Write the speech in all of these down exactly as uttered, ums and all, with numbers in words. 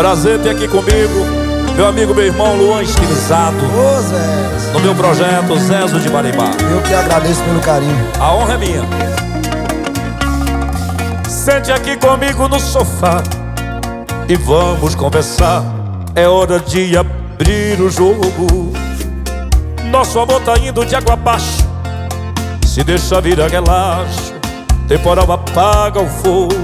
Prazer ter aqui comigo meu amigo, meu irmão Luan Estilizado. Ô Zé, no meu projeto Zezo de Barimbá. eu que agradeço pelo carinho. A honra é minha. Sente aqui comigo no sofá e vamos conversar. É hora de abrir o jogo. Nosso amor tá indo de água abaixo. Se deixa virar relaxo, temporal apaga o fogo.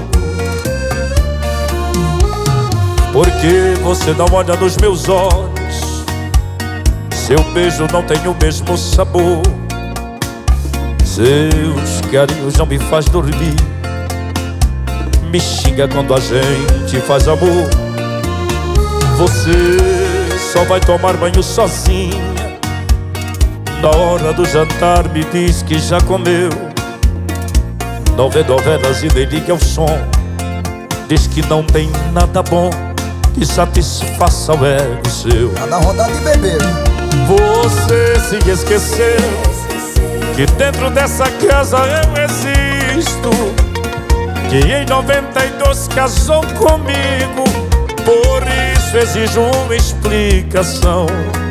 Porque você não olha nos meus olhos, seu beijo não tem o mesmo sabor, seus carinhos não me faz dormir, me xinga quando a gente faz amor. Você só vai tomar banho sozinha, na hora do jantar me diz que já comeu. Não vê novelas e nem liga ao som, diz que não tem nada bom que satisfaça o ego seu. Tá na vontade de beber. Você se esqueceu que dentro dessa casa eu existo, que em noventa e dois casou comigo, por isso exijo uma explicação.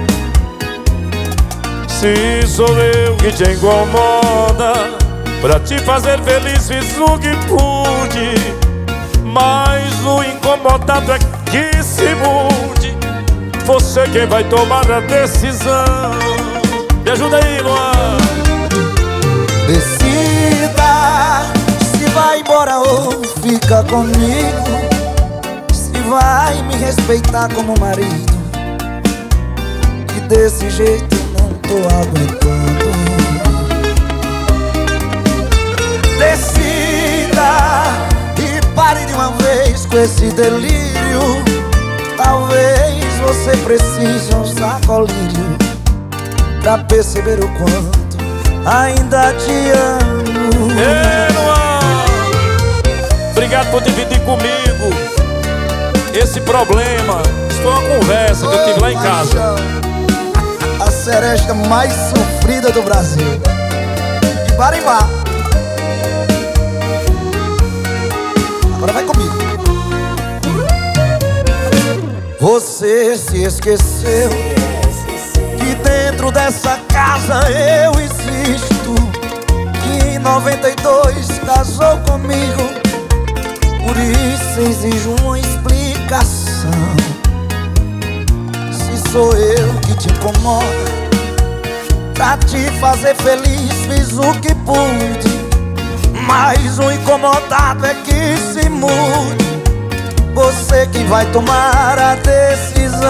Se sou eu que te incomoda, pra te fazer feliz fiz o que pude, mas o incomodado é que se mude. Você quem vai tomar a decisão. Me ajuda aí, Luan. Decida se vai embora ou fica comigo, se vai me respeitar como marido, que desse jeito eu não tô aguentando. Decida e pare de uma vez com esse delírio. Talvez você precise usar colírio pra perceber o quanto ainda te amo. Ei, Luan, obrigado por dividir comigo esse problema. Isso foi uma conversa que eu tive lá em casa. A seresta mais sofrida do Brasil, de Barimbá. Agora vai comigo. Você se esqueceu que dentro dessa casa eu existo, que em noventa e dois casou comigo, por isso exijo uma explicação. Se sou eu que te incomoda, pra te fazer feliz fiz o que pude, mas o incomodado é que se mude. Você que vai tomar a decisão.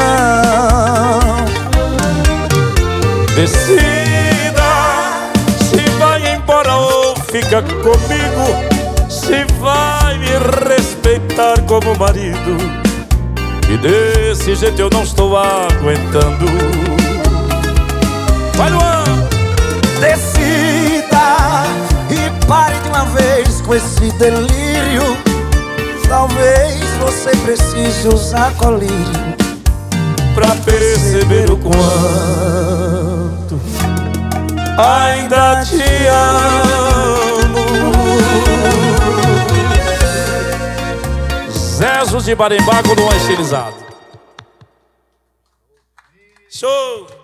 Decida se vai embora ou fica comigo, se vai me respeitar como marido, e desse jeito eu não estou aguentando. Vai, Luan! Decida e pare de uma vez com esse delírio. Talvez você precise usar colírio pra perceber o quanto ainda te amo. Zezo de Barimbá com Luan Estilizado. Show!